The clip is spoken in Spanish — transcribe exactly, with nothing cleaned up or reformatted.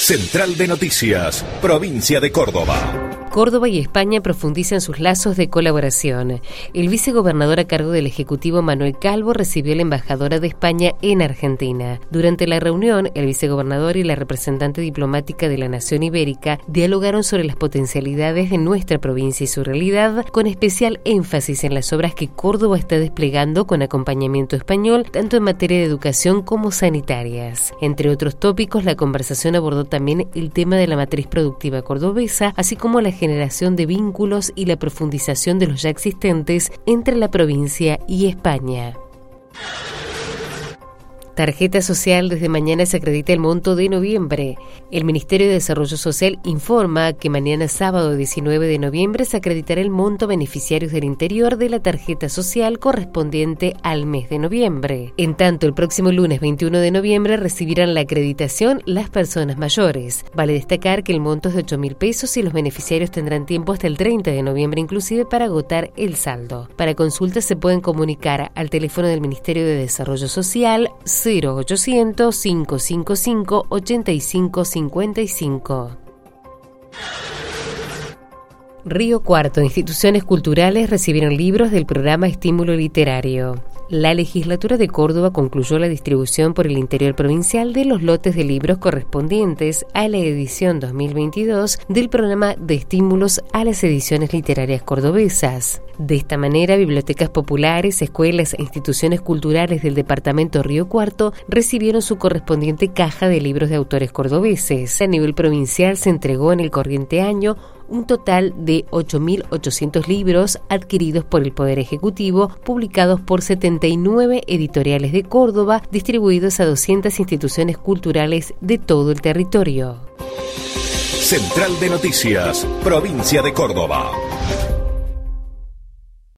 Central de Noticias, Provincia de Córdoba. Córdoba y España profundizan sus lazos de colaboración. El vicegobernador a cargo del Ejecutivo, Manuel Calvo, recibió a la embajadora de España en Argentina. Durante la reunión, el vicegobernador y la representante diplomática de la nación ibérica dialogaron sobre las potencialidades de nuestra provincia y su realidad, con especial énfasis en las obras que Córdoba está desplegando con acompañamiento español, tanto en materia de educación como sanitarias. Entre otros tópicos, la conversación abordó también el tema de la matriz productiva cordobesa, así como la generación de vínculos y la profundización de los ya existentes entre la provincia y España. Tarjeta Social. Desde mañana se acredita el monto de noviembre. El Ministerio de Desarrollo Social informa que mañana sábado diecinueve de noviembre se acreditará el monto beneficiarios del interior de la tarjeta social correspondiente al mes de noviembre. En tanto, el próximo lunes veintiuno de noviembre recibirán la acreditación las personas mayores. Vale destacar que el monto es de ocho mil pesos y los beneficiarios tendrán tiempo hasta el treinta de noviembre inclusive para agotar el saldo. Para consultas se pueden comunicar al teléfono del Ministerio de Desarrollo Social cero ochocientos, cinco cinco cinco, ochenta y cinco cincuenta y cinco. Río Cuarto. Instituciones culturales recibieron libros del programa Estímulo Literario. La legislatura de Córdoba concluyó la distribución por el interior provincial de los lotes de libros correspondientes a la edición dos mil veintidós del programa de estímulos a las ediciones literarias cordobesas. De esta manera, bibliotecas populares, escuelas e instituciones culturales del departamento Río Cuarto recibieron su correspondiente caja de libros de autores cordobeses. A nivel provincial se entregó en el corriente año un total de ocho mil ochocientos libros adquiridos por el Poder Ejecutivo, publicados por setenta y nueve editoriales de Córdoba, distribuidos a doscientas instituciones culturales de todo el territorio. Central de Noticias, Provincia de Córdoba.